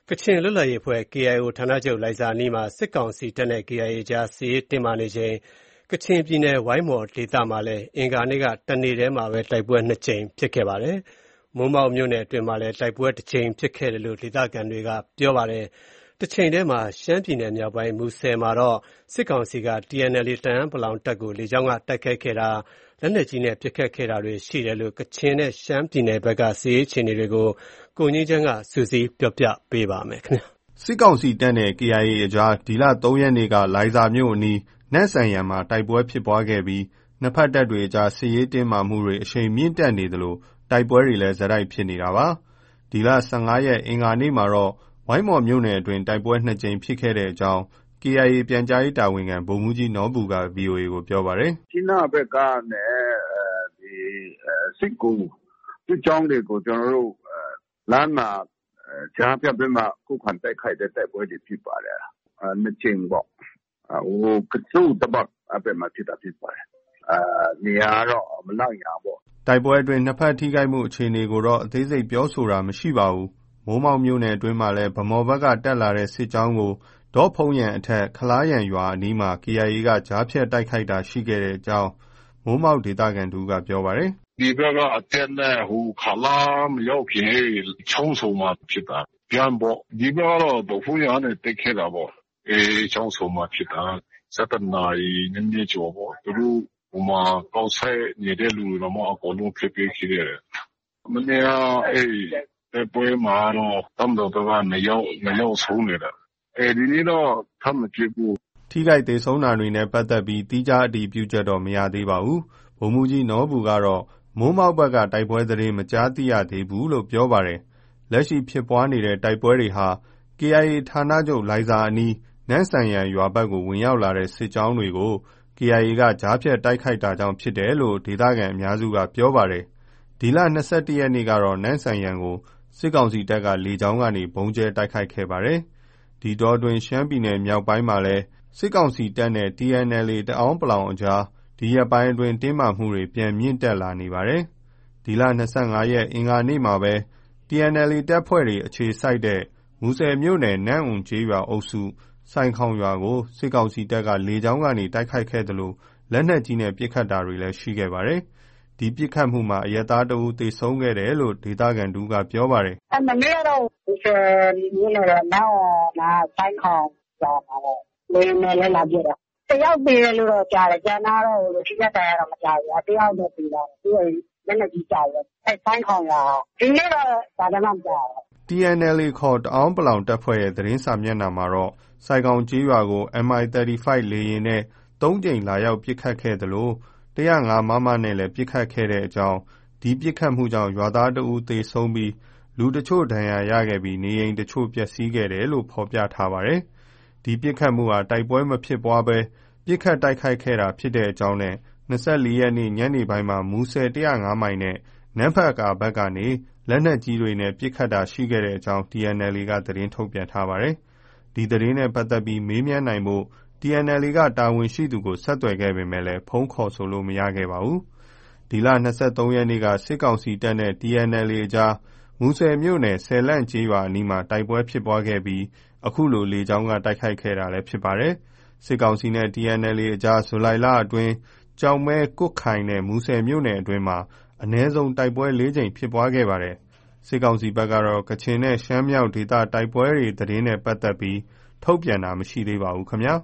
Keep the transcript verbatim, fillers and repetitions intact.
ကချင်လွတ်လပ်ရေးအဖွဲ့ ကေအိုင်အို ဌာနချုပ်လိုင်ဇာအနီးမှာစစ်ကောင်စီတပ်နဲ့ ကေအိုင်အေ ကြားစစ်ရေးတင်းမာနေချိန် ကချင်ပြည်နယ်ဝိုင်းမော်ဒေသမှာလည်း အင်္ဂါနေ့ကတနေ့တည်းမှာပဲတိုက်ပွဲနှစ်ကြိမ်ဖြစ်ခဲ့ပါတယ်။ မိုးမောက်မြို့နယ်အတွင်းမှာလည်းတိုက်ပွဲတစ်ကြိမ်ဖြစ်ခဲ့တယ်လို့ ဒေသခံတွေကပြောပါတယ်။ တချိန်တည်းမှာ ရှမ်းပြည်နယ်မြောက်ပိုင်း မူဆယ်မှာတော့ စစ်ကောင်စီက တီအန်အယ်လ်အေ တအန်း(ပလောင်) တပ်ကို လေကြောင်းကတိုက်ခိုက်ခဲ့တာ၊ လက်နက်ကြီးနဲ့ပစ်ခတ်ခဲ့တာတွေရှိတယ်လို့ ကချင်နဲ့ရှမ်းပြည်နယ်ဘက်က စစ်ရေးအခြေအနေတွေကို ကိုငြိမ်းချမ်းက စုစည်းပြောပြပေးပါမယ်။စစ်ကောင်စီတပ်နဲ့ ကေအိုင်အေ အကြား ဒီလ ၃ ရက်နေ့က လိုင်ဇာမြို့အနီး နမ့်ဆန်ယန်မှာတိုက်ပွဲဖြစ်ပွားခဲ့ပြီး နှစ်ဘက်တပ်တွေအကြား စစ်ရေးတင်းမာမှုတွေ အရှိန်မြင့်တက်နေသလို တိုက်ပွဲတွေလည်း ဆက်တိုက်ဖြစ်နေတာပါ။ ဒီလ ၁၅ ရက် အင်္ဂါနေ့မှာတော့ ဝိုင်းမော်မြို့နယ်အတွင်း တိုက်ပွဲနှစ်ကြိမ်ဖြစ်ခဲ့ကြောင်း ကေအိုင်အေ ပြန်ကြားရေးတာဝန်ခံ ဗိုလ်မှူးကြီးနော်ဘူက ဗွီအိုအေကို ပြောပါတယ်။ “မြစ်ကြီးနားဘက်ကနေ စစ်ကူစစ်ကြောင်းတွေကို ကျနော်တို့ လမ်းမှာကြားဖြတ်ပြီးမှ ခုခံတိုက်ခိုက်တဲ့တိုက်ပွဲတွေဖြစ်ပါတယ်။ နှစ်ကြိမ်ပေါ့။ ကဇု ဒဘတ် အဲဒီဘက်မှာဖြစ်တာဖြစ်ပါတယ်။ နေရာကတော့ မလောက်ယာပေါ့။ ” တိုက်ပွဲအတွင်း နှစ်ဘက်ထိခိုက်မှုအခြေအနေကိုတော့ အသေးစိတ်ပြောဆိုတာမရှိပါဘူး။ မိုးမောက်မြို့နယ်အတွင်းမှာလည်း ဗန်းမော်ဘက်က တက်လာတဲ့စစ်ကြောင်းကို ဒေါ့ဖုန်းယန်အထက် ခလားယန်ရွာအနီးမှာ ကေအိုင်အေက ကြားဖြတ်တိုက်ခိုက်တာရှိခဲ့ကြောင်း မိုးမောက်ဒေသခံတစ်ဦးက ပြောပါတယ်။ “ဒီဘက်က အတက်နဲ့ ခလားမရောက်ခင် ချောင်းဆုံမှာဖြစ်တာ။ ပြန်ပေါ့။ ဒီဘက်ကတော့ ဒေါ့ဖုန်းယန်ကနေ တက်ခဲ့တာပေါ့။ အဲဒီချောင်းဆုံမှာဖြစ်တာ။ ၁၁ နာရီနည်းနည်းကျော်ပေါ့။ သူတို့ ဟိုမှာ ကောက်စိုက်နေတဲ့လူတွေတောင်မှ အကုန်လုံးထွက်ပြေးခဲ့ရတယ်။ မနေ့က အဲဒီတိုက်ပွဲမှာကတော့ တပ်မတော်ဘက်က နှစ်ယောက် နှစ်ယောက်ဆုံးနေတာ။ ဒီနေ့တော့ ထပ်မဖြစ်ဘူး။ ” ထိခိုက်သေဆုံးတာတွေနဲ့ပတ်သက်ပြီး သီးခြားအတည်ပြုချက်တော့ မရသေးပါဘူး။ ဗိုလ်မှူးကြီးနော်ဘူကတော့ မိုးမောက်ဘက်က တိုက်ပွဲသတင်း မကြားသိရသေးဘူးလို့ ပြောပါတယ်။ လက်ရှိဖြစ်ပွားနေတဲ့တိုက်ပွဲတွေဟာ ကေအိုင်အေ ဌာနချုပ်လိုင်ဇာအနီး နမ့်ဆန်ယန်ရွာဘက်ကို ဝင်ရောက်လာတဲ့ စစ်ကြောင်းတွေကို ကေအိုင်အေက ကြားဖြတ်တိုက်ခိုက်တာကြောင့်ဖြစ်တယ်လို့ ဒေသခံအများစုက ပြောပါတယ်။ ဒီလ ၂၁ ရက်နေ့ကတော့ နမ့်ဆန်ယန်ကို စစ်ကောင်စီတပ်က လေကြောင်းကနေ ဗုံးကြဲတိုက်ခိုက်ခဲ့ပါတယ်။ ဒီအတောအတွင်း ရှမ်းပြည်နယ်မြောက်ပိုင်းမှာလည်း စစ်ကောင်စီတပ်နဲ့ တီအန်အယ်လ်အေ တအန်း(ပလောင်) အကြား ဒီရက်ပိုင်းအတွင်း တင်းမာမှုတွေ ပြန်မြင့်တက်လာနေပါတယ်။ ဒီလ ၂၅ ရက် အင်္ဂါနေ့မှာပဲ တီအန်အယ်လ်အေ တပ်ဖွဲ့တွေအခြေစိုက်တဲ့ မူဆယ်မြို့နယ် နမ့်အွမ်ကျေးရွာအုပ်စု ဆိုင်းခေါင်ရွာကို စစ်ကောင်စီတပ်က လေကြောင်းကနေ တိုက်ခိုက်ခဲ့သလို လက်နက်ကြီးနဲ့ပစ်ခတ်တာတွေလည်း ရှိခဲ့ပါတယ်။ ဒီပစ်ခတ်မှုမှာ အရပ်သားတစ်ဦးသေဆုံးခဲ့တယ်လို့ ဒေသခံတစ်ဦးက ပြောပါတယ်။ “မနေ့ကတော့ မူဆယ်မြို့နယ် နမ့်အွမ်နားက ဆိုင်းခေါင်ရွာမှာပေါ့။ လေယာဉ်နဲ့လည်း လာပစ်တယ်။ တစ်ယောက်သေတယ်လို့တော့ ကြားတယ်။ ကျန်တာကတော့ ထိခိုက်ဒဏ်ရာတော့ မကြားဘူး။ တစ်ယောက်တော့ သေသွားတယ်။ သူ့အိမ်လက်နက်ကြီးကျပြီးတော့။ အဲဒီ ဆိုင်းခေါင်ရွာက ဒီနေ့တော့ ဘာသံမှ မကြားရဘူး။” တီအန်အယ်လ်အေ ခေါ် တအန်း(ပလောင်) တပ်ဖွဲ့ရဲ့ သတင်းစာမျက်နှာမှာတော့ ဆိုင်းခေါင်ကျေးရွာကို M I သirty five လေယာဉ်နဲ့ သုံးကြိမ်လာရောက်ပစ်ခတ်ခဲ့သလို ၁၀၅ မမ နဲ့လည်း ပစ်ခတ်ခဲ့ကြောင်း၊ ဒီပစ်ခတ်မှုကြောင့် ရွာသားတစ်ဦးသေဆုံးပြီး လူအချို့ ဒဏ်ရာရခဲ့ပြီး နေအိမ်အချို့ ပျက်ဆီးခဲ့တယ်လို့ ဖော်ပြထားပါတယ်။ ဒီပစ်ခတ်မှုဟာ တိုက်ပွဲမဖြစ်ပွားဘဲ ပစ်ခတ်တိုက်ခိုက်ခဲ့တာဖြစ်ကြောင်းနဲ့ ၂၄ ရက်နေ့ ညနေပိုင်းမှာ မူဆယ် ၁၀၅ မိုင်နဲ့ နမ့်ဖတ်ကာဘက်ကနေ လက်နက်ကြီးတွေနဲ့ ပစ်ခတ်တာရှိခဲ့ကြောင်း တီအန်အယ်လ်အေ က သတင်းထုတ်ပြန်ထားပါတယ်။ ဒီသတင်းနဲ့ပတ်သက်ပြီး မေးမြန်းနိုင်ဖို့ တီအန်အယ်လ်အေ က တာဝန်ရှိသူကို ဆက်သွယ်ခဲ့ပေမဲ့ ဖုန်းခေါ်ဆိုလို့ မရခဲ့ပါဘူး။ ဒီလ ၂၃ ရက်နေ့က စစ်ကောင်စီတပ်နဲ့ တီအန်အယ်လ်အေ အကြား မူဆယ်မြို့နယ် ဆယ်လန့်ကျေးရွာအနီးမှာ တိုက်ပွဲဖြစ်ပွားခဲ့ပြီး အခုလို လေကြောင်းက တိုက်ခိုက်ခဲ့တာလည်း ဖြစ်ပါတယ်။ စစ်ကောင်စီနဲ့ တီအန်အယ်လ်အေ အကြား ဇူလိုင်လအတွင်း ကျောက်မဲ၊ ကွတ်ခိုင်နဲ့ မူဆယ်မြို့နယ်အတွင်းမှာ အနည်းဆုံး တိုက်ပွဲ လေးကြိမ်ဖြစ်ပွားခဲ့ပါတယ်။ စစ်ကောင်စီဘက်ကတော့ ကချင်နဲ့ ရှမ်းမြောက်ဒေသတိုက်ပွဲသတင်းနဲ့ပတ်သက်ပြီး ထုတ်ပြန်တာမရှိသေးပါဘူးခင်ဗျာ